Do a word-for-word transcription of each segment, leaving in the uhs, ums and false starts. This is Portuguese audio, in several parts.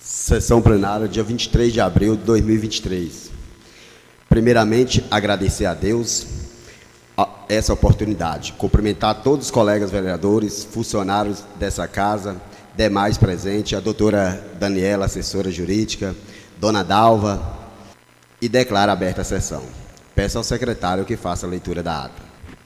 Sessão plenária, dia vinte e três de abril de dois mil e vinte e três. Primeiramente, agradecer a Deus a essa oportunidade. Cumprimentar todos os colegas vereadores, funcionários dessa casa, demais presentes, a doutora Daniela, assessora jurídica, dona Dalva, e declaro aberta a sessão. Peço ao secretário que faça a leitura da ata.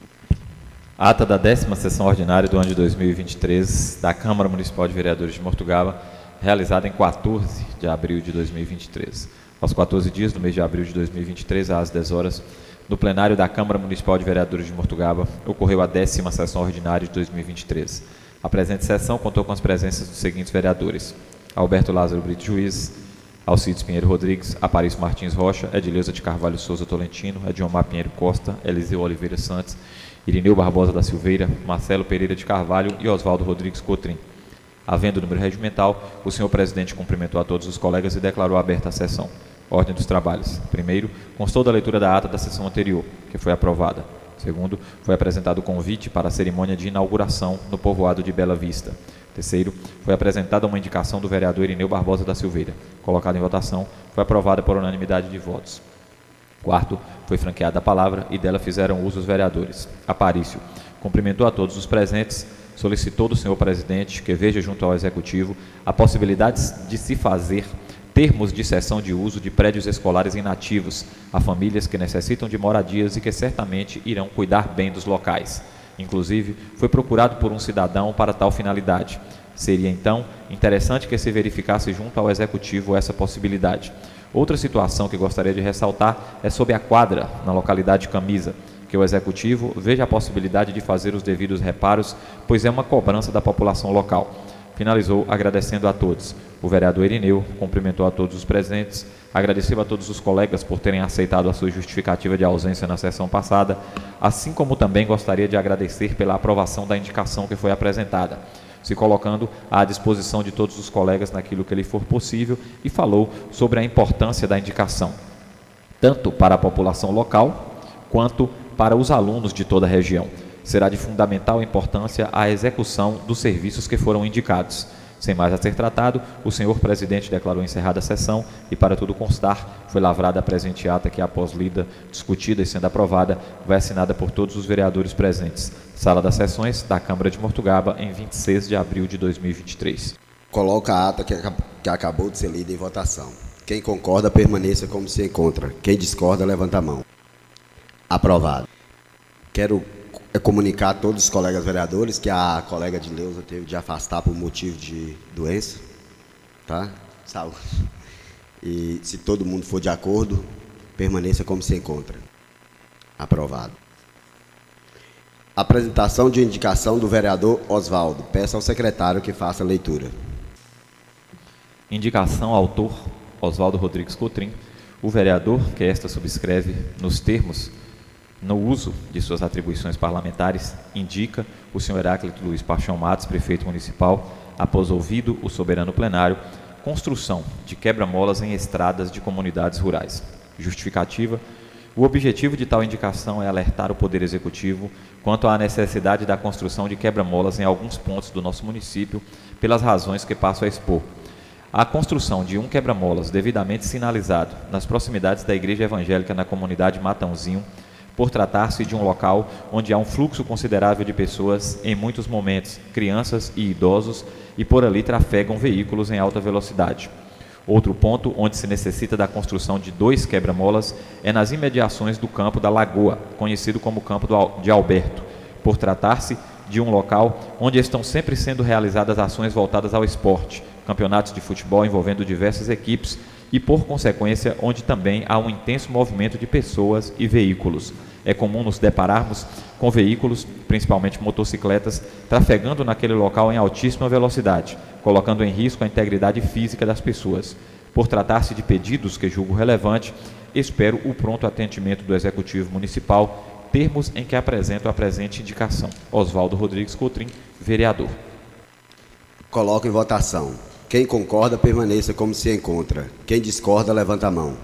Ata da décima sessão ordinária do ano de dois mil e vinte e três da Câmara Municipal de Vereadores de Mortugaba, realizada em quatorze de abril de dois mil e vinte e três. Aos quatorze dias do mês de abril de dois mil e vinte e três, às dez horas, no plenário da Câmara Municipal de Vereadores de Mortugaba, ocorreu a décima sessão ordinária de dois mil e vinte e três. A presente sessão contou com as presenças dos seguintes vereadores: Alberto Lázaro Brito Juiz, Alcides Pinheiro Rodrigues, Aparício Martins Rocha, Edileuza de Carvalho Souza Tolentino, Ediomar Pinheiro Costa, Eliseu Oliveira Santos, Irineu Barbosa da Silveira, Marcelo Pereira de Carvalho e Oswaldo Rodrigues Cotrim. Havendo o número regimental, o senhor presidente cumprimentou a todos os colegas e declarou aberta a sessão. Ordem dos trabalhos. Primeiro, constou da leitura da ata da sessão anterior, que foi aprovada. Segundo, foi apresentado o convite para a cerimônia de inauguração no povoado de Bela Vista. Terceiro, foi apresentada uma indicação do vereador Irineu Barbosa da Silveira. Colocada em votação, foi aprovada por unanimidade de votos. Quarto, foi franqueada a palavra e dela fizeram uso os vereadores. Aparício cumprimentou a todos os presentes, solicitou do senhor presidente que veja junto ao executivo a possibilidade de se fazer termos de cessão de uso de prédios escolares inativos a famílias que necessitam de moradias e que certamente irão cuidar bem dos locais. Inclusive, foi procurado por um cidadão para tal finalidade. Seria, então, interessante que se verificasse junto ao executivo essa possibilidade. Outra situação que gostaria de ressaltar é sobre a quadra, na localidade de Camisa, que o executivo veja a possibilidade de fazer os devidos reparos, pois é uma cobrança da população local. Finalizou agradecendo a todos. O vereador Irineu cumprimentou a todos os presentes, agradeceu a todos os colegas por terem aceitado a sua justificativa de ausência na sessão passada, assim como também gostaria de agradecer pela aprovação da indicação que foi apresentada, se colocando à disposição de todos os colegas naquilo que lhe for possível, e falou sobre a importância da indicação, tanto para a população local, quanto para os alunos de toda a região. Será de fundamental importância a execução dos serviços que foram indicados. Sem mais a ser tratado, o senhor presidente declarou encerrada a sessão e, para tudo constar, foi lavrada a presente ata que, após lida, discutida e sendo aprovada, vai assinada por todos os vereadores presentes. Sala das Sessões da Câmara de Mortugaba, em vinte e seis de abril de dois mil e vinte e três. Coloca a ata que, que acabou de ser lida em votação. Quem concorda, permaneça como se encontra. Quem discorda, levanta a mão. Aprovado. Quero comunicar a todos os colegas vereadores que a colega de Leusa teve de afastar por motivo de doença, tá? Saúde. E se todo mundo for de acordo, permaneça como se encontra. Aprovado. Apresentação de indicação do vereador Oswaldo. Peço ao secretário que faça a leitura. Indicação autor Oswaldo Rodrigues Cotrim. O vereador, que esta subscreve nos termos no uso de suas atribuições parlamentares, indica o senhor Heráclito Luiz Paixão Matos, prefeito municipal, após ouvido o soberano plenário, construção de quebra-molas em estradas de comunidades rurais. Justificativa: o objetivo de tal indicação é alertar o Poder Executivo quanto à necessidade da construção de quebra-molas em alguns pontos do nosso município, pelas razões que passo a expor. A construção de um quebra-molas devidamente sinalizado nas proximidades da Igreja Evangélica na comunidade Matãozinho, por tratar-se de um local onde há um fluxo considerável de pessoas em muitos momentos, crianças e idosos, e por ali trafegam veículos em alta velocidade. Outro ponto onde se necessita da construção de dois quebra-molas é nas imediações do campo da Lagoa, conhecido como Campo de Alberto, por tratar-se de um local onde estão sempre sendo realizadas ações voltadas ao esporte, campeonatos de futebol envolvendo diversas equipes, e, por consequência, onde também há um intenso movimento de pessoas e veículos. É comum nos depararmos com veículos, principalmente motocicletas, trafegando naquele local em altíssima velocidade, colocando em risco a integridade física das pessoas. Por tratar-se de pedidos que julgo relevante, espero o pronto atendimento do Executivo Municipal, termos em que apresento a presente indicação. Oswaldo Rodrigues Cotrim, vereador. Coloco em votação. Quem concorda, permaneça como se encontra. Quem discorda, levanta a mão.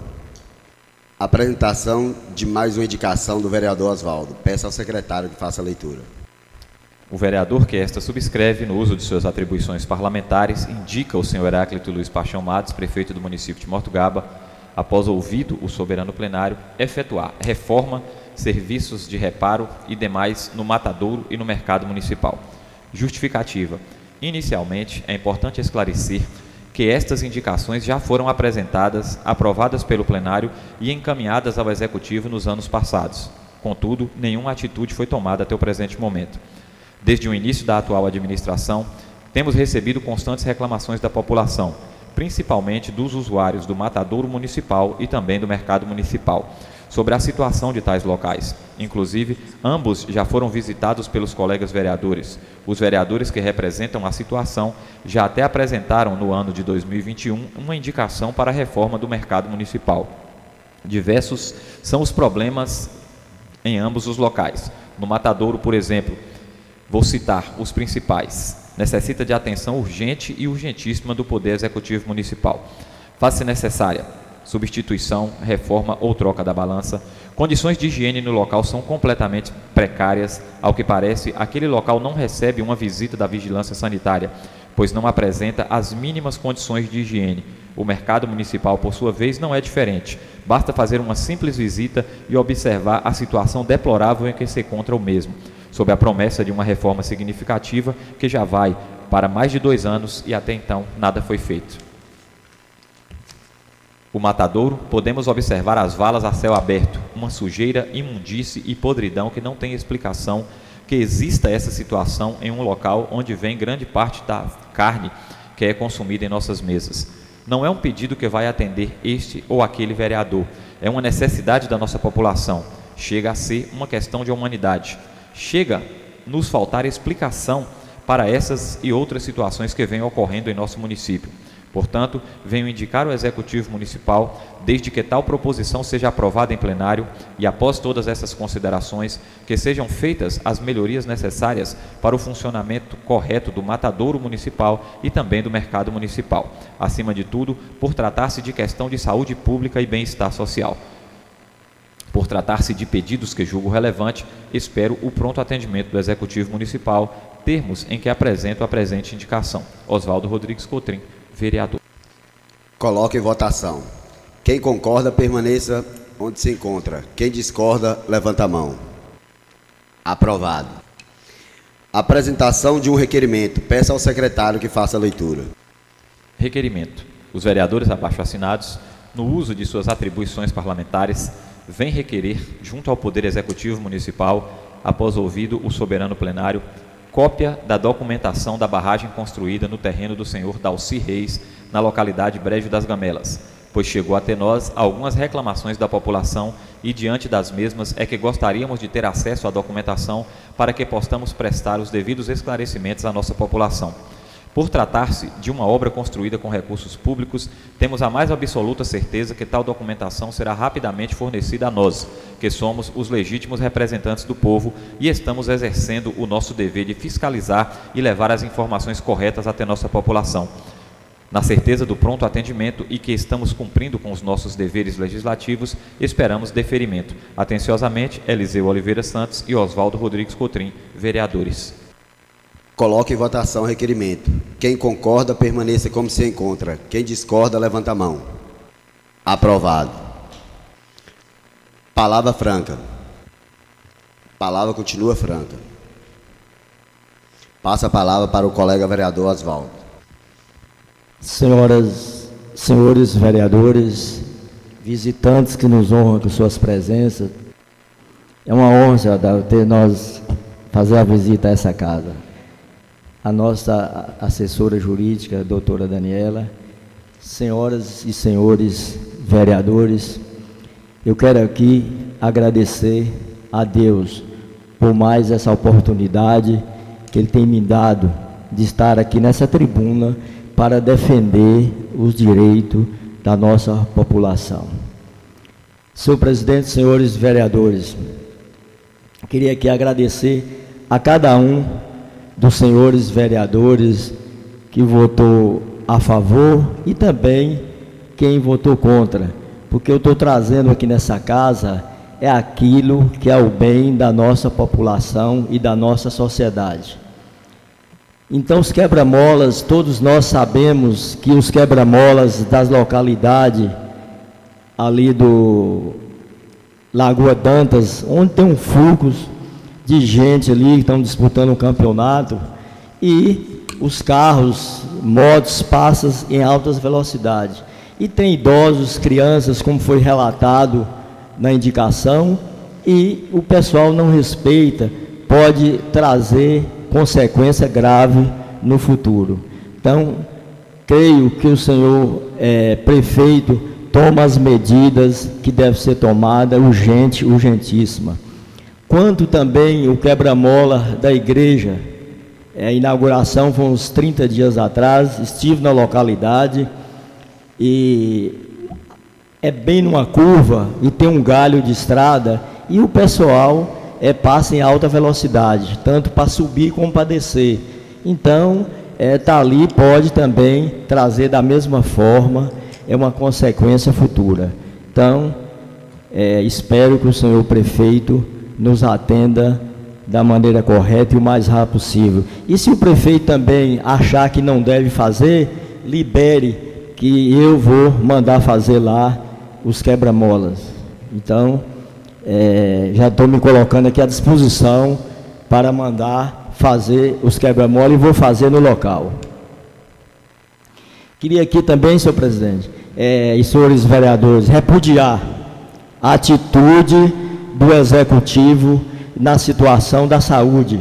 Apresentação de mais uma indicação do vereador Oswaldo. Peço ao secretário que faça a leitura. O vereador que esta subscreve, no uso de suas atribuições parlamentares, indica o senhor Heráclito Luiz Paixão Matos, prefeito do município de Mortugaba, após ouvido o soberano plenário, efetuar reforma, serviços de reparo e demais no matadouro e no mercado municipal. Justificativa. Inicialmente, é importante esclarecer que estas indicações já foram apresentadas, aprovadas pelo plenário e encaminhadas ao Executivo nos anos passados. Contudo, nenhuma atitude foi tomada até o presente momento. Desde o início da atual administração, temos recebido constantes reclamações da população, principalmente dos usuários do matadouro municipal e também do mercado municipal, sobre a situação de tais locais. Inclusive, ambos já foram visitados pelos colegas vereadores. Os vereadores que representam a situação já até apresentaram no ano de dois mil e vinte e um uma indicação para a reforma do mercado municipal. Diversos são os problemas em ambos os locais. No matadouro, por exemplo, vou citar os principais. Necessita de atenção urgente e urgentíssima do Poder Executivo Municipal. Faz-se necessária substituição, reforma ou troca da balança. Condições de higiene no local são completamente precárias. Ao que parece, aquele local não recebe uma visita da vigilância sanitária, pois não apresenta as mínimas condições de higiene. O mercado municipal, por sua vez, não é diferente. Basta fazer uma simples visita e observar a situação deplorável em que se encontra o mesmo, sob a promessa de uma reforma significativa que já vai para mais de dois anos e até então nada foi feito. O matadouro, podemos observar as valas a céu aberto, uma sujeira, imundície e podridão que não tem explicação que exista essa situação em um local onde vem grande parte da carne que é consumida em nossas mesas. Não é um pedido que vai atender este ou aquele vereador, é uma necessidade da nossa população, chega a ser uma questão de humanidade. Chega nos faltar explicação para essas e outras situações que vêm ocorrendo em nosso município. Portanto, venho indicar ao Executivo Municipal, desde que tal proposição seja aprovada em plenário e após todas essas considerações, que sejam feitas as melhorias necessárias para o funcionamento correto do matadouro municipal e também do mercado municipal. Acima de tudo, por tratar-se de questão de saúde pública e bem-estar social. Por tratar-se de pedidos que julgo relevante, espero o pronto atendimento do Executivo Municipal, termos em que apresento a presente indicação. Oswaldo Rodrigues Cotrim, vereador. Coloque em votação. Quem concorda, permaneça onde se encontra. Quem discorda, levanta a mão. Aprovado. Apresentação de um requerimento. Peço ao secretário que faça a leitura. Requerimento. Os vereadores abaixo assinados, no uso de suas atribuições parlamentares, vêm requerer, junto ao Poder Executivo Municipal, após ouvido o soberano plenário, cópia da documentação da barragem construída no terreno do senhor Dalci Reis, na localidade Brejo das Gamelas, pois chegou até nós algumas reclamações da população e, diante das mesmas, é que gostaríamos de ter acesso à documentação para que possamos prestar os devidos esclarecimentos à nossa população. Por tratar-se de uma obra construída com recursos públicos, temos a mais absoluta certeza que tal documentação será rapidamente fornecida a nós, que somos os legítimos representantes do povo e estamos exercendo o nosso dever de fiscalizar e levar as informações corretas até nossa população. Na certeza do pronto atendimento e que estamos cumprindo com os nossos deveres legislativos, esperamos deferimento. Atenciosamente, Eliseu Oliveira Santos e Oswaldo Rodrigues Cotrim, vereadores. Coloque em votação o requerimento. Quem concorda, permaneça como se encontra. Quem discorda, levanta a mão. Aprovado. Palavra franca. Palavra continua franca. Passa a palavra para o colega vereador Oswaldo. Senhoras, senhores vereadores, visitantes que nos honram com suas presenças, é uma honra ter nós fazer a visita a essa casa. A nossa assessora jurídica, a doutora Daniela, senhoras e senhores vereadores, eu quero aqui agradecer a Deus por mais essa oportunidade que Ele tem me dado de estar aqui nessa tribuna para defender os direitos da nossa população. Senhor presidente, senhores vereadores, queria aqui agradecer a cada um dos senhores vereadores que votou a favor e também quem votou contra, porque eu estou trazendo aqui nessa casa é aquilo que é o bem da nossa população e da nossa sociedade. Então, os quebra-molas, todos nós sabemos que os quebra-molas das localidades ali do Lagoa Dantas, onde tem um fluxo de gente ali que estão disputando um campeonato, e os carros, motos passam em altas velocidades. E tem idosos, crianças, como foi relatado na indicação, e o pessoal não respeita, pode trazer consequência grave no futuro. Então, creio que o senhor é, prefeito toma as medidas que devem ser tomadas, urgente, urgentíssima. Quanto também o quebra-mola da igreja, a inauguração foi uns trinta dias atrás, estive na localidade e é bem numa curva e tem um galho de estrada e o pessoal é, passa em alta velocidade, tanto para subir como para descer. Então, é, tá ali pode também trazer da mesma forma, é uma consequência futura. Então, é, espero que o senhor prefeito nos atenda da maneira correta e o mais rápido possível. E se o prefeito também achar que não deve fazer, libere, que eu vou mandar fazer lá os quebra-molas. Então, é, já estou me colocando aqui à disposição para mandar fazer os quebra-molas e vou fazer no local. Queria aqui também, senhor presidente, é, e senhores vereadores, repudiar a atitude do executivo na situação da saúde.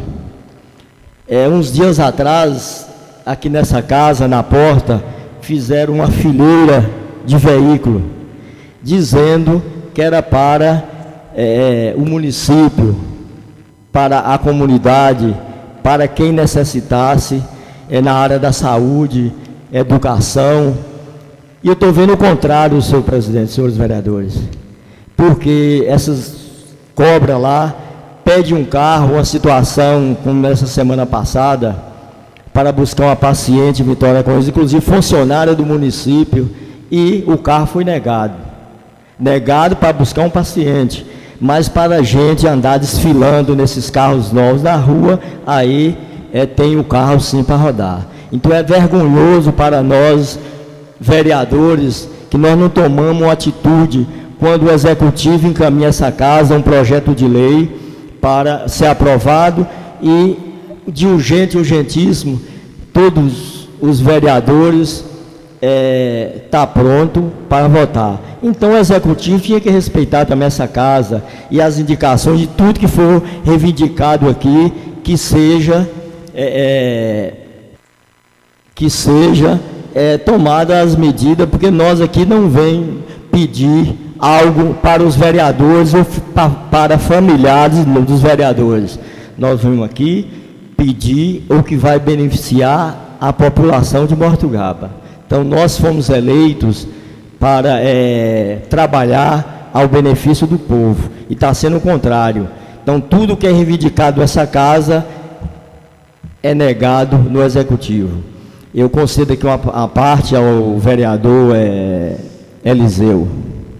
É, uns dias atrás, aqui nessa casa, na porta, fizeram uma fileira de veículo, dizendo que era para é, o município, para a comunidade, para quem necessitasse, é, na área da saúde, educação. E eu estou vendo o contrário, senhor presidente, senhores vereadores, porque essas cobras lá pede um carro, uma situação como nessa semana passada, para buscar uma paciente em Vitória Conde, inclusive funcionária do município, e o carro foi negado. Negado para buscar um paciente, mas para a gente andar desfilando nesses carros novos na rua, aí é, tem o carro sim para rodar. Então é vergonhoso para nós, vereadores, que nós não tomamos uma atitude quando o executivo encaminha essa casa, um projeto de lei para ser aprovado e de urgente, urgentíssimo, todos os vereadores é, tá pronto para votar. Então o executivo tinha que respeitar também essa casa e as indicações de tudo que for reivindicado aqui, que seja é, é, que seja é, tomada as medidas, porque nós aqui não vem pedir algo para os vereadores ou para familiares dos vereadores. Nós vamos aqui pedir o que vai beneficiar a população de Mortugaba. Então, nós fomos eleitos para é, trabalhar ao benefício do povo, e está sendo o contrário. Então, tudo que é reivindicado nessa casa é negado no Executivo. Eu concedo aqui uma, uma parte ao vereador é, Eliseu.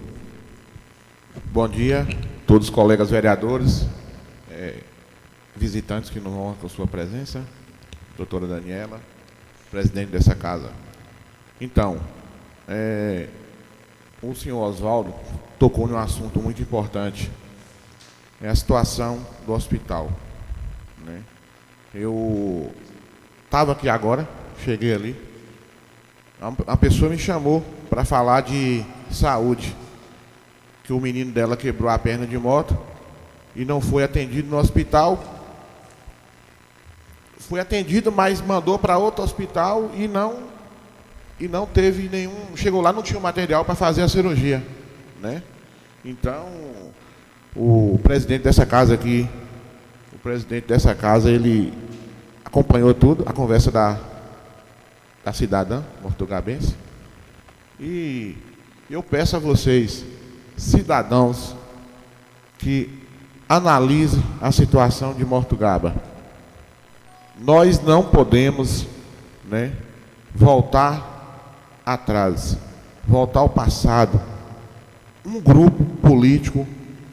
Bom dia, todos os colegas vereadores, é, visitantes que nos honram com sua presença, doutora Daniela, presidente dessa casa. Então, é, o senhor Oswaldo tocou num assunto muito importante, é a situação do hospital. Né? Eu estava aqui agora, cheguei ali, a pessoa me chamou para falar de saúde, que o menino dela quebrou a perna de moto e não foi atendido no hospital. Foi atendido, mas mandou para outro hospital e não, e não teve nenhum... Chegou lá, não tinha o material para fazer a cirurgia. Né? Então, o presidente dessa casa aqui, o presidente dessa casa, ele acompanhou tudo, a conversa da, da cidadã mortugabense. E eu peço a vocês, cidadãos, que analisem a situação de Mortugaba. Nós não podemos, né, voltar atrás, voltar ao passado. Um grupo político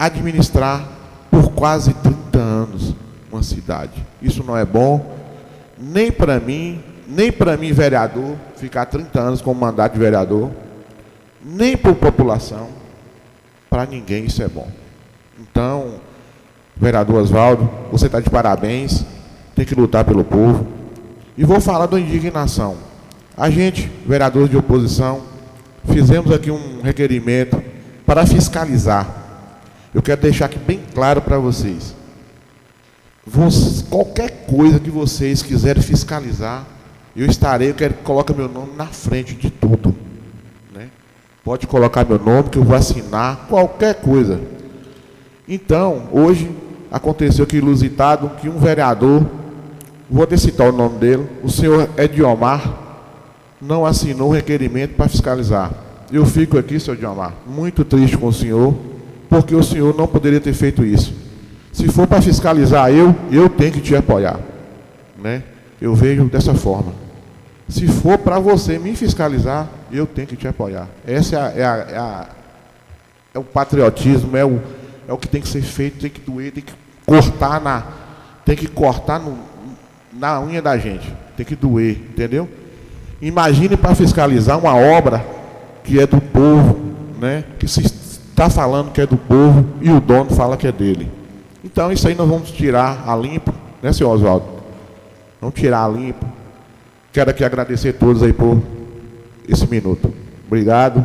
administrar por quase trinta anos uma cidade. Isso não é bom, nem para mim, nem para mim, vereador, ficar trinta anos com mandato de vereador, nem para a população, para ninguém isso é bom. Então, vereador Oswaldo, você está de parabéns, tem que lutar pelo povo. E vou falar da indignação. A gente, vereadores de oposição, fizemos aqui um requerimento para fiscalizar. Eu quero deixar aqui bem claro para vocês. Vocês, qualquer coisa que vocês quiserem fiscalizar, eu estarei, eu quero que coloque meu nome na frente de tudo, né? Pode colocar meu nome que eu vou assinar qualquer coisa. Então, hoje aconteceu que ilusitado que um vereador, vou até citar o nome dele, o senhor Ediomar, não assinou o requerimento para fiscalizar. Eu fico aqui, senhor Ediomar, muito triste com o senhor, porque o senhor não poderia ter feito isso. Se for para fiscalizar eu, eu tenho que te apoiar, né? Eu vejo dessa forma. Se for para você me fiscalizar, eu tenho que te apoiar. Essa é, a, é, a, é, a, é o patriotismo, é o, é o que tem que ser feito, tem que doer, tem que cortar na, tem que cortar no, na unha da gente, tem que doer, entendeu? Imagine para fiscalizar uma obra que é do povo, né? Que se está falando que é do povo e o dono fala que é dele. Então isso aí nós vamos tirar a limpo, né, senhor Oswaldo? Vamos tirar a limpo. Quero aqui agradecer a todos aí por esse minuto. Obrigado.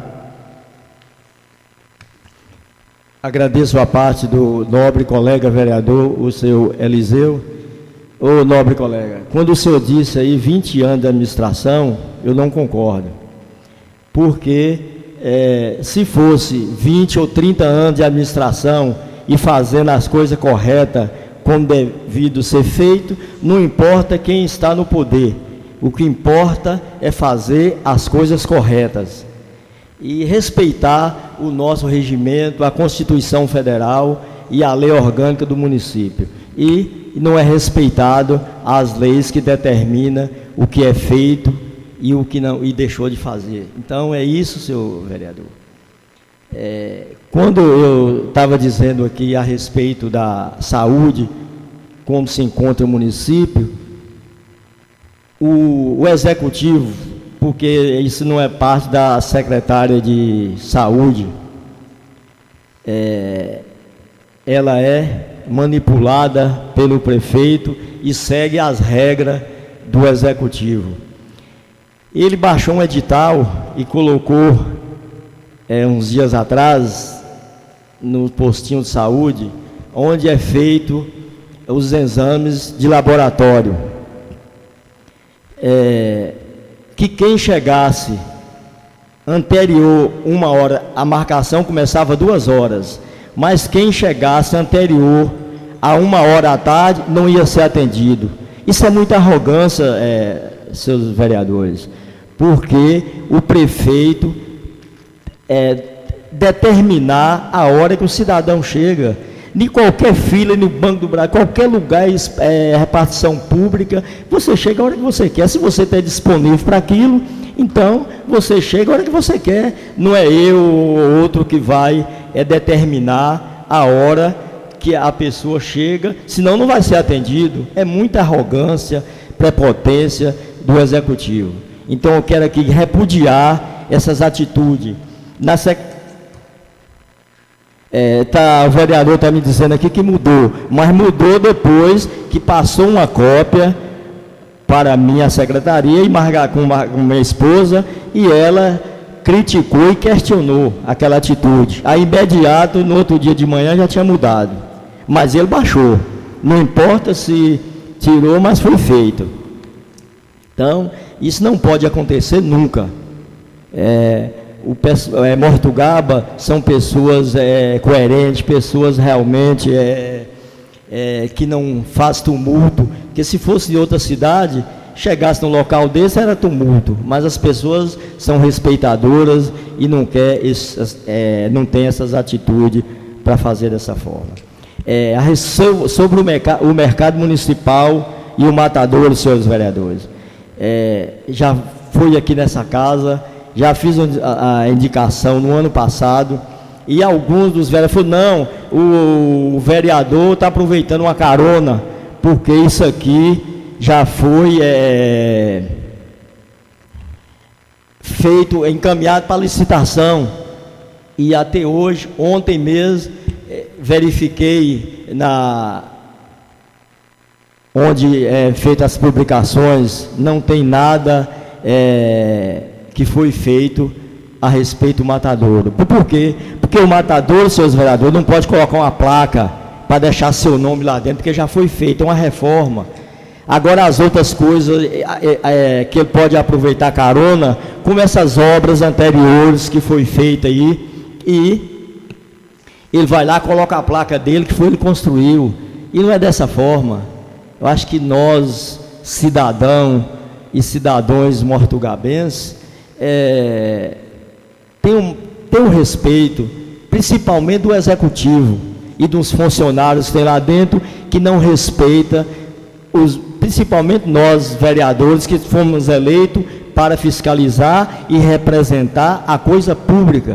Agradeço a parte do nobre colega vereador, o seu Eliseu. Ô nobre colega, quando o senhor disse aí vinte anos de administração, eu não concordo. Porque é, se fosse vinte ou trinta anos de administração e fazendo as coisas corretas, como devido ser feito, não importa quem está no poder. O que importa é fazer as coisas corretas e respeitar o nosso regimento, a Constituição Federal e a lei orgânica do município. E não é respeitado as leis que determinam o que é feito e o que não e deixou de fazer. Então é isso, senhor vereador. É, quando eu estava dizendo aqui a respeito da saúde, como se encontra o município, o, o executivo, porque isso não é parte da secretária de saúde, é, ela é manipulada pelo prefeito e segue as regras do executivo. Ele baixou um edital e colocou, é, uns dias atrás, no postinho de saúde, onde é feito os exames de laboratório. É, que quem chegasse anterior uma hora, a marcação começava duas horas, mas quem chegasse anterior a uma hora à tarde não ia ser atendido. Isso é muita arrogância, é, seus vereadores, porque o prefeito é, determinar a hora que o cidadão chega. Em qualquer fila, no Banco do Brasil, qualquer lugar, é, repartição pública, você chega a hora que você quer. Se você está disponível para aquilo, então você chega a hora que você quer. Não é eu ou outro que vai é, determinar a hora que a pessoa chega, senão não vai ser atendido. É muita arrogância, prepotência do executivo. Então eu quero aqui repudiar essas atitudes. Na sec... É, tá, o vereador está me dizendo aqui que mudou, mas mudou depois que passou uma cópia para a minha secretaria e marcar com, uma, com minha esposa, e ela criticou e questionou aquela atitude. Aí, imediato, no outro dia de manhã já tinha mudado, mas ele baixou. Não importa se tirou, mas foi feito. Então, isso não pode acontecer nunca. É... O é, Mortugaba são pessoas é, coerentes, pessoas realmente é, é, que não faz tumulto, porque se fosse de outra cidade, chegasse num local desse era tumulto, mas as pessoas são respeitadoras e não, quer essas, é, não tem essas atitudes para fazer dessa forma. É, a, sobre o, merc o mercado municipal e o matadouro, senhores vereadores, é, já fui aqui nessa casa, já fiz a indicação no ano passado, e alguns dos vereadores falaram, não, o, o vereador está aproveitando uma carona, porque isso aqui já foi é, feito, encaminhado para licitação, e até hoje, ontem mesmo, é, verifiquei na onde é feitas as publicações, não tem nada é, que foi feito a respeito do matadouro. Por quê? Porque o matadouro, seus vereadores, não pode colocar uma placa para deixar seu nome lá dentro, porque já foi feita uma reforma. Agora as outras coisas é, é, que ele pode aproveitar carona, como essas obras anteriores que foi feita aí, e ele vai lá, coloca a placa dele, que foi ele que construiu, e não é dessa forma. Eu acho que nós, cidadão e cidadãos mortugabenses, é, tem um, tem um respeito, principalmente do executivo e dos funcionários que tem lá dentro, que não respeita, os, principalmente nós, vereadores, que fomos eleitos para fiscalizar e representar a coisa pública.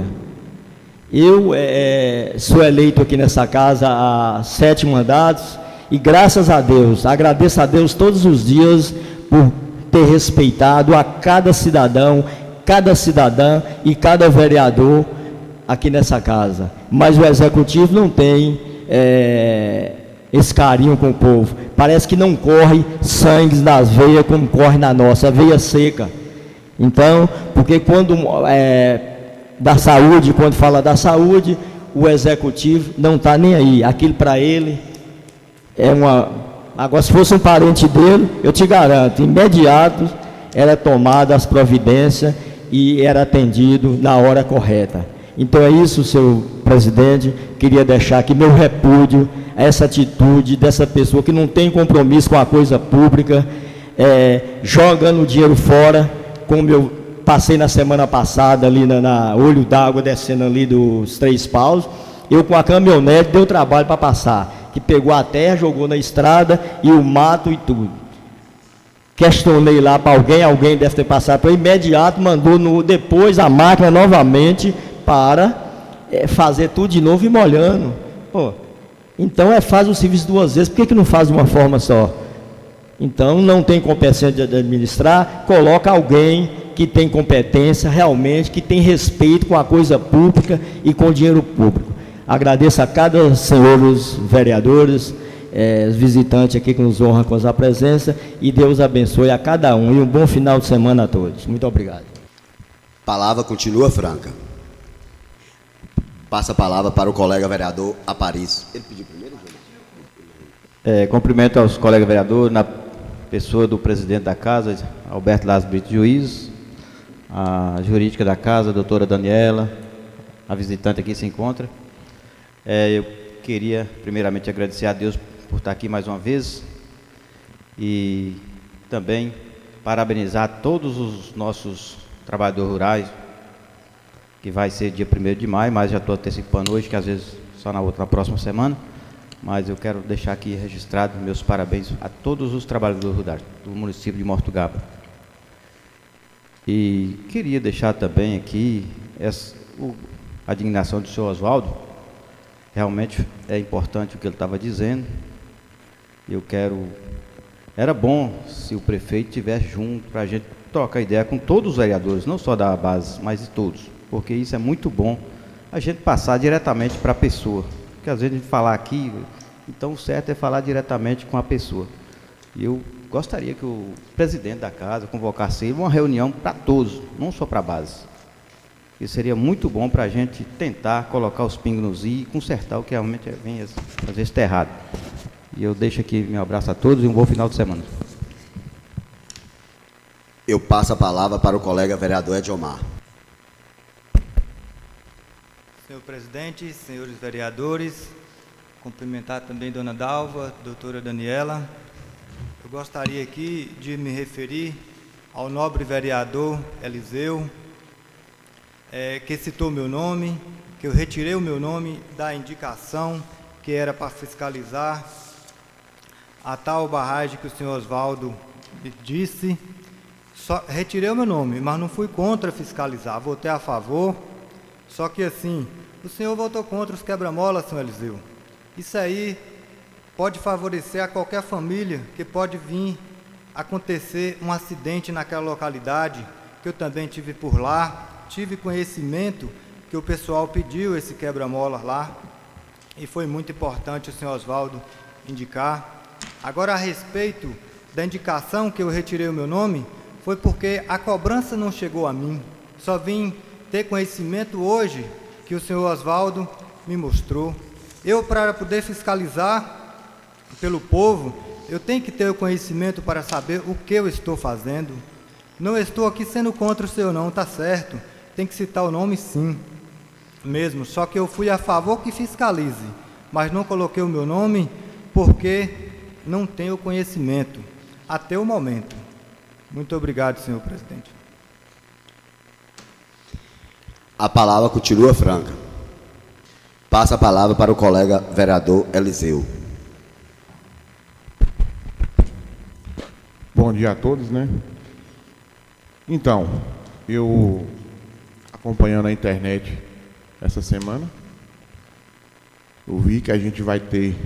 Eu é, sou eleito aqui nessa casa há sete mandatos, e graças a Deus, agradeço a Deus todos os dias por ter respeitado a cada cidadão, cada cidadã e cada vereador aqui nessa casa. Mas o executivo não tem é, esse carinho com o povo. Parece que não corre sangue nas veias como corre na nossa, veia seca. Então, porque quando é, da saúde, quando fala da saúde, o executivo não está nem aí. Aquilo para ele é uma... Agora, se fosse um parente dele, eu te garanto, imediato era tomada as providências e era atendido na hora correta. Então é isso, senhor presidente, queria deixar aqui meu repúdio a essa atitude dessa pessoa que não tem compromisso com a coisa pública, é, jogando dinheiro fora, como eu passei na semana passada ali na, na Olho d'Água, descendo ali dos Três Paus, eu com a caminhonete deu trabalho para passar, que pegou a terra, jogou na estrada e o mato e tudo. Questionei lá para alguém, alguém deve ter passado para imediato, mandou no, depois a máquina novamente para é, fazer tudo de novo e molhando. Pô, então é, faz o serviço duas vezes, por que, que não faz de uma forma só? Então não tem competência de administrar, coloca alguém que tem competência realmente, que tem respeito com a coisa pública e com o dinheiro público. Agradeço a cada senhores vereadores, É, visitantes aqui que nos honram com a presença, e Deus abençoe a cada um e um bom final de semana a todos. Muito obrigado. Palavra continua franca. Passa a palavra para o colega vereador Aparício. Ele pediu primeiro? É, cumprimento aos colegas vereadores, na pessoa do presidente da casa, Alberto Lázaro Brito Juiz, a jurídica da casa, a doutora Daniela, a visitante aqui se encontra. É, eu queria primeiramente agradecer a Deus por estar aqui mais uma vez e também parabenizar todos os nossos trabalhadores rurais, que vai ser dia primeiro de maio, mas já estou antecipando hoje, que às vezes só na outra, na próxima semana, mas eu quero deixar aqui registrado meus parabéns a todos os trabalhadores rurais do município de Mortugaba. E queria deixar também aqui essa, o, a indignação do senhor Oswaldo. Realmente é importante o que ele estava dizendo. Eu quero... Era bom se o prefeito estivesse junto para a gente trocar ideia com todos os vereadores, não só da base, mas de todos. Porque isso é muito bom, a gente passar diretamente para a pessoa. Porque às vezes a gente falar aqui, então o certo é falar diretamente com a pessoa. E eu gostaria que o presidente da casa convocasse uma reunião para todos, não só para a base. Isso seria muito bom para a gente tentar colocar os pingos nos i e consertar o que realmente vem às vezes está errado. E eu deixo aqui meu abraço a todos e um bom final de semana. Eu passo a palavra para o colega vereador Ediomar. Senhor presidente, senhores vereadores, cumprimentar também dona Dalva, doutora Daniela. Eu gostaria aqui de me referir ao nobre vereador Eliseu, É, que citou meu nome, que eu retirei o meu nome da indicação que era para fiscalizar a tal barragem que o senhor Oswaldo disse. Só, retirei o meu nome, mas não fui contra fiscalizar, votei a favor. Só que assim, o senhor votou contra os quebra-molas, senhor Eliseu. Isso aí pode favorecer a qualquer família que pode vir acontecer um acidente naquela localidade, que eu também tive por lá, tive conhecimento que o pessoal pediu esse quebra-mola lá, e foi muito importante o senhor Oswaldo indicar. Agora, a respeito da indicação que eu retirei o meu nome, foi porque a cobrança não chegou a mim. Só vim ter conhecimento hoje que o senhor Oswaldo me mostrou. Eu, para poder fiscalizar pelo povo, eu tenho que ter o conhecimento para saber o que eu estou fazendo. Não estou aqui sendo contra o senhor não, tá certo. Tem que citar o nome sim, mesmo. Só que eu fui a favor que fiscalize, mas não coloquei o meu nome porque não tenho conhecimento, até o momento. Muito obrigado, senhor presidente. A palavra continua franca. Passa a palavra para o colega vereador Eliseu. Bom dia a todos, né? Então, eu acompanhando a internet essa semana, eu vi que a gente vai ter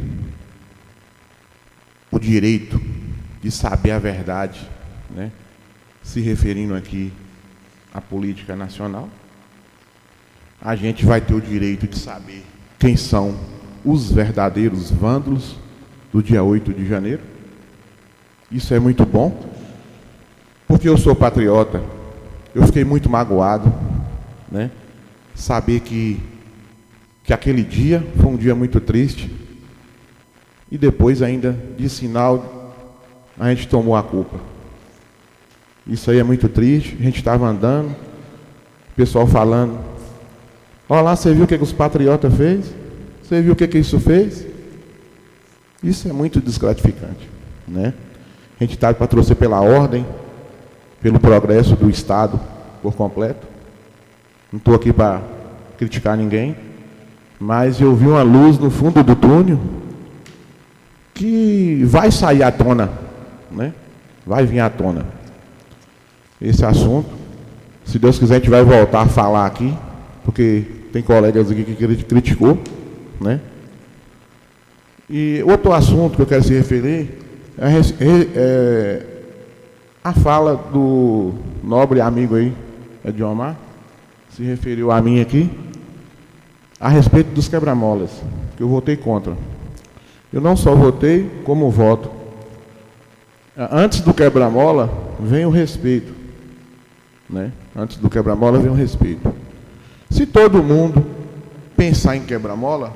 o direito de saber a verdade, né? Se referindo aqui à política nacional, a gente vai ter o direito de saber quem são os verdadeiros vândalos do dia oito de janeiro. Isso é muito bom, porque eu sou patriota. Eu fiquei muito magoado, né? Saber que, que aquele dia foi um dia muito triste, e depois ainda, de sinal, a gente tomou a culpa. Isso aí é muito triste. A gente estava andando, o pessoal falando: olha lá, você viu o que, que os patriotas fez? Você viu o que, que isso fez? Isso é muito desgratificante, né? A gente está para torcer pela ordem, pelo progresso do Estado por completo. Não estou aqui para criticar ninguém, mas eu vi uma luz no fundo do túnel que vai sair à tona, né? Vai vir à tona esse assunto. Se Deus quiser, a gente vai voltar a falar aqui, porque tem colegas aqui que criticou, né? E outro assunto que eu quero se referir é, é a fala do nobre amigo aí, Ediomar, se referiu a mim aqui, a respeito dos quebra-molas, que eu votei contra. Eu não só votei, como voto. Antes do quebra-mola, vem o respeito, né? Antes do quebra-mola, vem o respeito. Se todo mundo pensar em quebra-mola,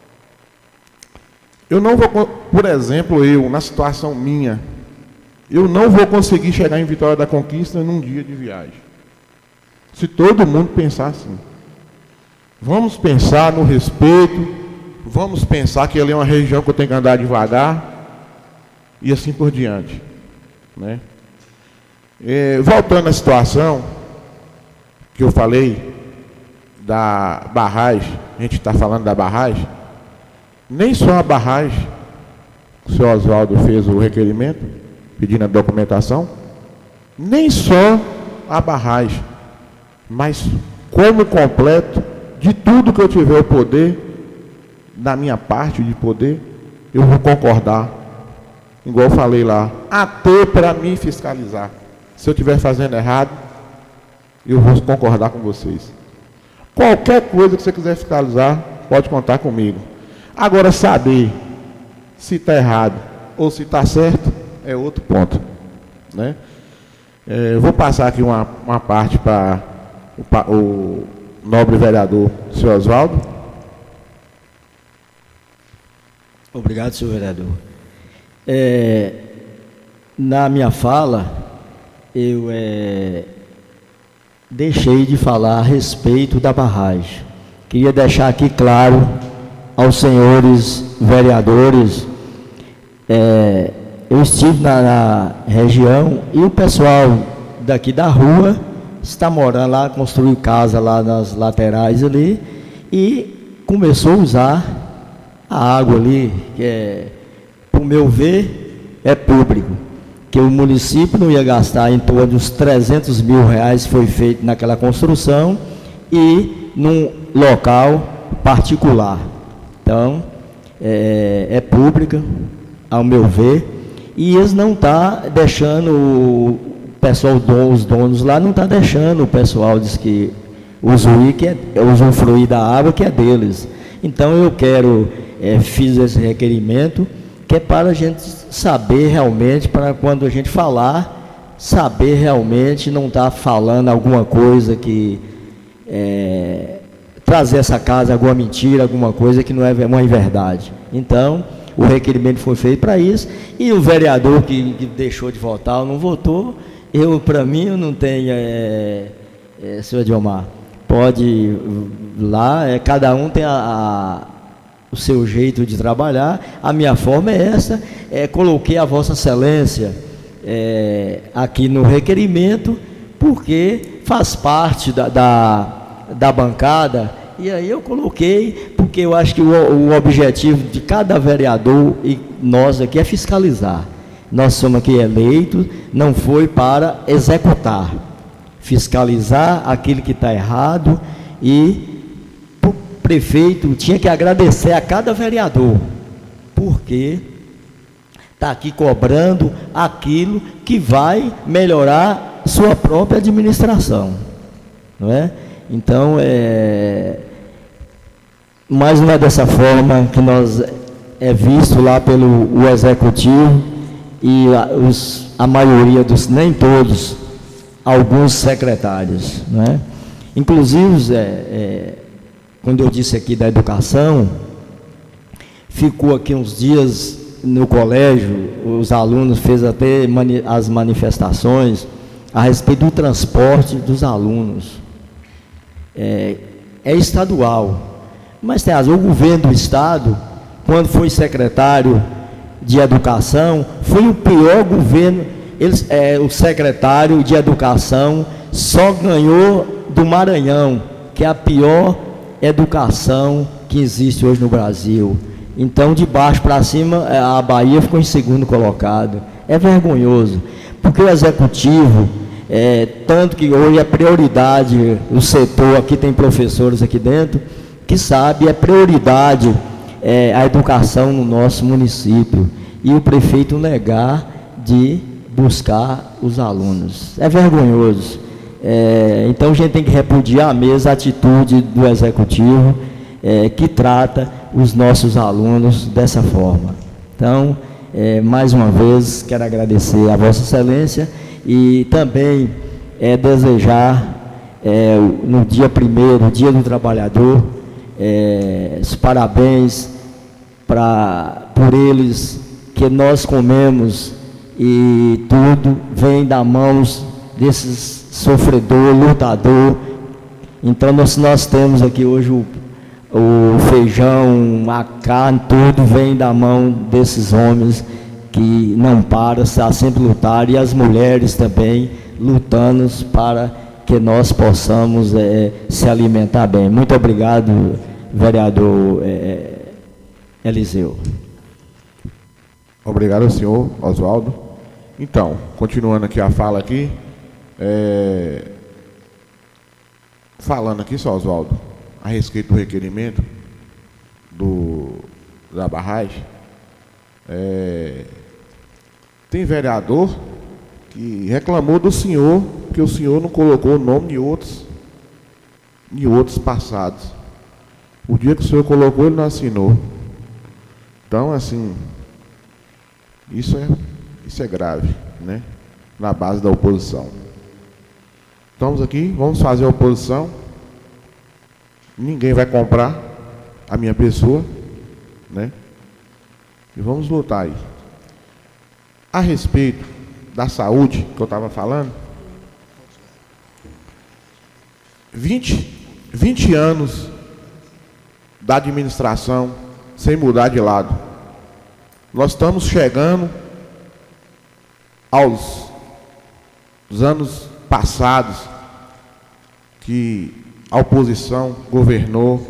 eu não vou, por exemplo, eu, na situação minha, eu não vou conseguir chegar em Vitória da Conquista num dia de viagem. Se todo mundo pensar assim. Vamos pensar no respeito, vamos pensar que ali é uma região que eu tenho que andar devagar, e assim por diante, né? É, voltando à situação que eu falei da barragem, a gente está falando da barragem, nem só a barragem, o senhor Oswaldo fez o requerimento, pedindo a documentação, nem só a barragem, mas como completo de tudo que eu tiver o poder, da minha parte de poder, eu vou concordar, igual eu falei lá, até para me fiscalizar. Se eu estiver fazendo errado, eu vou concordar com vocês. Qualquer coisa que você quiser fiscalizar, pode contar comigo. Agora, saber se está errado ou se está certo, é outro ponto, né? É, eu vou passar aqui uma, uma parte para o, o nobre vereador, senhor Oswaldo. Obrigado, senhor vereador. É, na minha fala, eu é, deixei de falar a respeito da barragem. Queria deixar aqui claro aos senhores vereadores, é, eu estive na, na região e o pessoal daqui da rua está morando lá, construiu casa lá nas laterais ali e começou a usar a água ali, que é, por meu ver, é público, que o município não ia gastar em torno de uns trezentos mil reais, foi feito naquela construção e num local particular. Então, é, é pública, ao meu ver, e eles não estão deixando, o pessoal, os donos lá não estão deixando o pessoal diz que usufruir, que é, usufruir da água que é deles. Então eu quero, é, fiz esse requerimento, que é para a gente saber realmente, para quando a gente falar, saber realmente, não estar tá falando alguma coisa que, é, trazer essa casa alguma mentira, alguma coisa que não é uma verdade. Então, o requerimento foi feito para isso, e o vereador que, que deixou de votar ou não votou, eu, para mim, eu não tenho, é, é, senhor Diomar, pode ir lá, é, cada um tem a, a, o seu jeito de trabalhar, a minha forma é essa, é, coloquei a Vossa Excelência é, aqui no requerimento, porque faz parte da, da, da bancada, e aí eu coloquei, porque eu acho que o, o objetivo de cada vereador e nós aqui é fiscalizar. Nós somos aqui eleitos, não foi para executar, fiscalizar aquilo que está errado, e o prefeito tinha que agradecer a cada vereador, porque está aqui cobrando aquilo que vai melhorar sua própria administração, não é? Então, é, mas não é dessa forma que nós é visto lá pelo o executivo e a, os, a maioria dos, nem todos, alguns secretários, não é? Inclusive, é, é, quando eu disse aqui da educação, ficou aqui uns dias no colégio, os alunos fez até mani, as manifestações a respeito do transporte dos alunos. É, é estadual, mas tem razão, o governo do estado, quando foi secretário de educação, foi o pior governo. Eles, é, o secretário de educação só ganhou do Maranhão, que é a pior educação que existe hoje no Brasil. Então, de baixo para cima, a Bahia ficou em segundo colocado. É vergonhoso, porque o executivo, é, tanto que hoje é prioridade, o setor, aqui tem professores aqui dentro, que sabe, é prioridade é, a educação no nosso município, e o prefeito negar de buscar os alunos. É vergonhoso. É, então a gente tem que repudiar mesmo a atitude do executivo, é, que trata os nossos alunos dessa forma. Então, é, mais uma vez, quero agradecer a Vossa Excelência e também é, desejar, é, no dia primeiro, Dia do Trabalhador, é, os parabéns pra, por eles, que nós comemos e tudo vem da mãos desses sofredor, lutador. Então nós, nós temos aqui hoje o, o feijão, a carne, tudo vem da mão desses homens que não param, está sempre lutando, e as mulheres também lutando para que nós possamos é, se alimentar bem. Muito obrigado, vereador é, Eliseu. Obrigado, senhor Oswaldo. Então, continuando aqui a fala aqui, é, falando aqui, só Oswaldo, a respeito do requerimento do, da barragem, é, tem vereador que reclamou do senhor, que o senhor não colocou o nome de outros, de outros passados. O dia que o senhor colocou, ele não assinou. Então, assim, isso é, isso é grave, né? Na base da oposição. Estamos aqui, vamos fazer a oposição. Ninguém vai comprar a minha pessoa, né? E vamos lutar aí. A respeito da saúde que eu estava falando, vinte, vinte anos da administração sem mudar de lado. Nós estamos chegando aos anos passados que a oposição governou,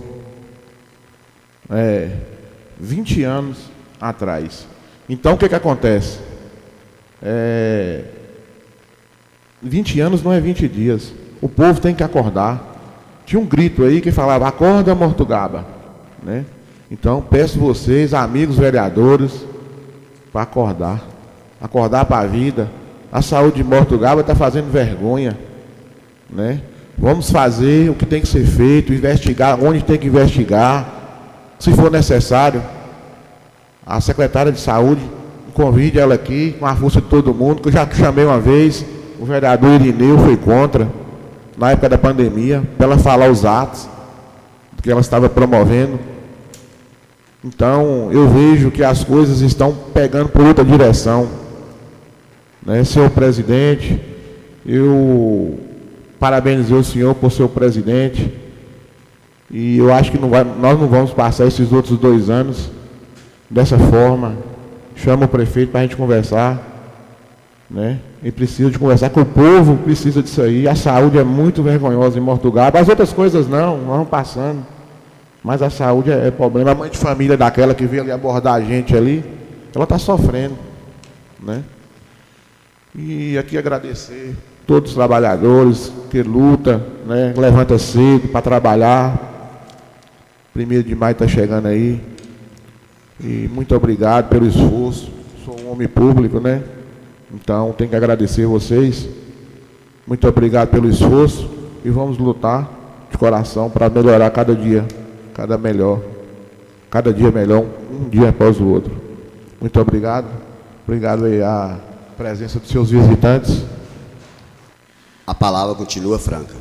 é, vinte anos atrás. Então o que que acontece? É, vinte anos não é vinte dias. O povo tem que acordar. Tinha um grito aí que falava: acorda, Mortugaba, né? Então peço vocês, amigos vereadores, para acordar, acordar para a vida. A saúde de Mortugaba está fazendo vergonha, né? Vamos fazer o que tem que ser feito, investigar onde tem que investigar, se for necessário. A secretária de saúde, convide ela aqui, com a força de todo mundo, que eu já chamei uma vez, o vereador Irineu foi contra, na época da pandemia, para ela falar os atos que ela estava promovendo. Então, eu vejo que as coisas estão pegando por outra direção, né? Senhor presidente, eu parabenizei o senhor por ser o presidente, e eu acho que não vai, nós não vamos passar esses outros dois anos dessa forma. Chama o prefeito para a gente conversar, né? E precisa de conversar com o povo, precisa disso aí. A saúde é muito vergonhosa em Mortugaba, as outras coisas não, vão passando, mas a saúde é, é problema. A mãe de família daquela que veio ali abordar a gente ali, ela está sofrendo, né? E aqui agradecer todos os trabalhadores que lutam, né? Levanta cedo para trabalhar. Primeiro de maio está chegando aí. E muito obrigado pelo esforço. Sou um homem público, né? Então tenho que agradecer vocês. Muito obrigado pelo esforço. E vamos lutar de coração para melhorar cada dia, cada melhor, cada dia melhor, um dia após o outro. Muito obrigado. Obrigado aí a presença dos seus visitantes. A palavra continua franca.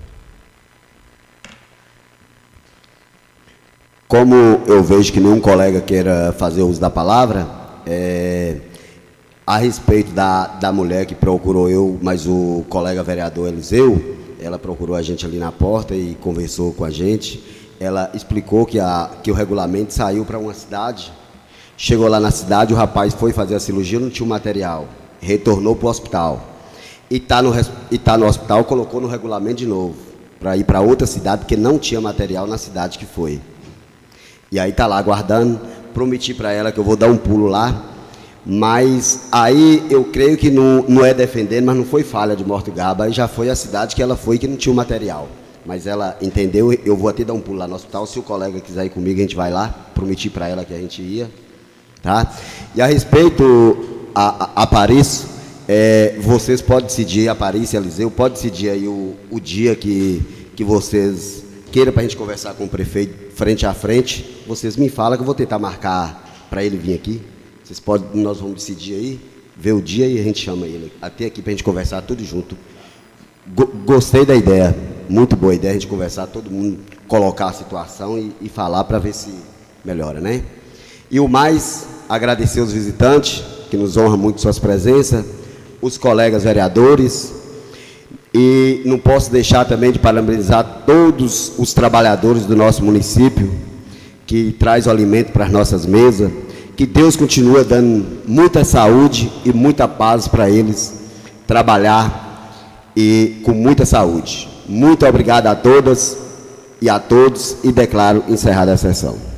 Como eu vejo que nenhum colega queira fazer uso da palavra, é, a respeito da, da mulher que procurou eu, mas o colega vereador Eliseu, ela procurou a gente ali na porta e conversou com a gente. Ela explicou que, a, que o regulamento saiu para uma cidade, chegou lá na cidade, o rapaz foi fazer a cirurgia, não tinha o material, retornou para o hospital. E está no, e tá no hospital, colocou no regulamento de novo, para ir para outra cidade, porque não tinha material na cidade que foi. E aí está lá aguardando, prometi para ela que eu vou dar um pulo lá, mas aí eu creio que não, não é defendendo, mas não foi falha de Mortugaba, aí já foi a cidade que ela foi que não tinha o material. Mas ela entendeu, eu vou até dar um pulo lá no hospital, se o colega quiser ir comigo, a gente vai lá, prometi para ela que a gente ia, tá? E a respeito a, a, a Paris, é, vocês podem decidir, a Paris e a Eliseu, podem decidir aí o, o dia que, que vocês queiram para a gente conversar com o prefeito frente a frente, vocês me falam que eu vou tentar marcar para ele vir aqui. Vocês podem, nós vamos decidir aí, ver o dia e a gente chama ele até aqui para a gente conversar tudo junto. Gostei da ideia, muito boa ideia a gente conversar, todo mundo colocar a situação e, e falar para ver se melhora, né? E o mais, agradecer os visitantes, que nos honram muito suas presenças, os colegas vereadores, e não posso deixar também de parabenizar todos os trabalhadores do nosso município, que traz o alimento para as nossas mesas, que Deus continua dando muita saúde e muita paz para eles trabalhar e com muita saúde. Muito obrigado a todas e a todos e declaro encerrada a sessão.